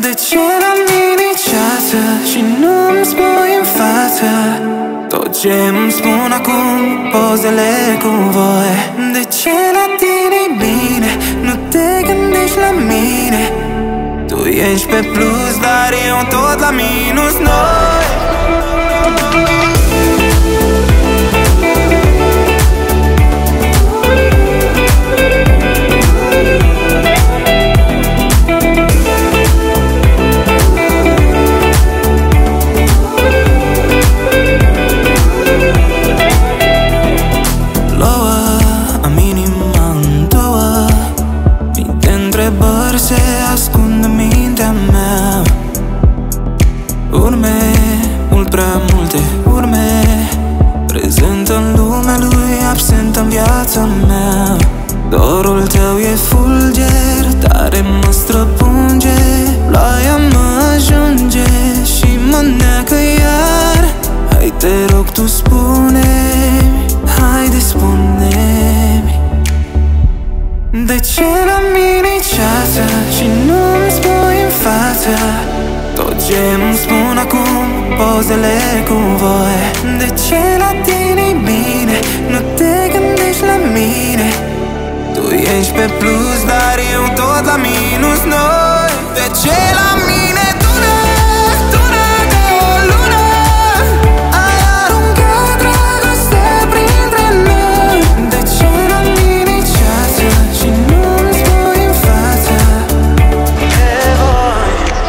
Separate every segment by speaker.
Speaker 1: De ce la mine ceață și nu-mi spui în față tot ce îmi spun acum pozele cu voi? De ce la tine bine nu te gândești la mine? Tu ești pe plus, dar eu tot la minus. Noi se ascund în mintea mea. Urme, mult prea multe urme, prezent în lumea lui, absent în viața mea. Dorul tău e fulger, tare mă străpunge, ploaia mă ajunge și mă neacă iar. Hai te rog tu spune-mi, haide spune-mi, de ce la mine ceață și nu-mi spui în față tot ce îmi spun acum pozele cu voi? De ce la tine bine nu te gândești la mine? Tu ești pe plus, dar eu tot la minus. Noi, de ce la mine tună, tună ca o lună? Ai aruncat dragoste printre noi. De ce la mine ceață și nu-mi spui în față de voi?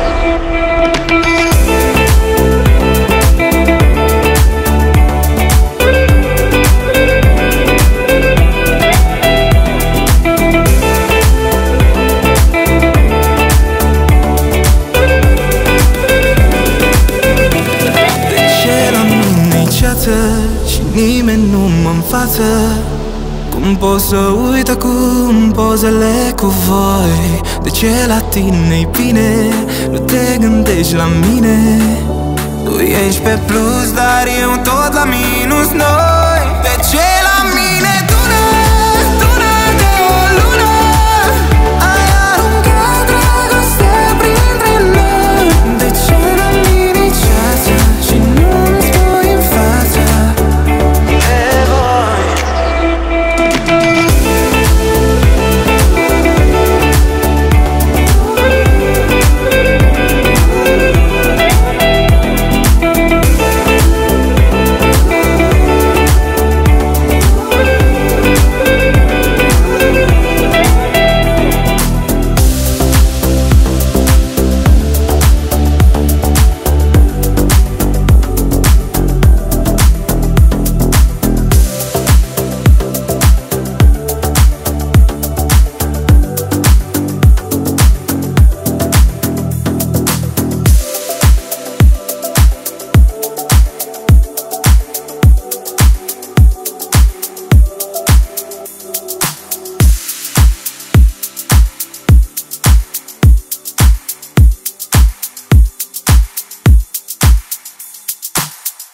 Speaker 1: Și nimeni nu mă înfață. Cum pot să uit acum pozele cu voi? De ce la tine-i bine nu te gândești la mine? Tu ești pe plus, dar eu tot la minus. Noi, de ce la mine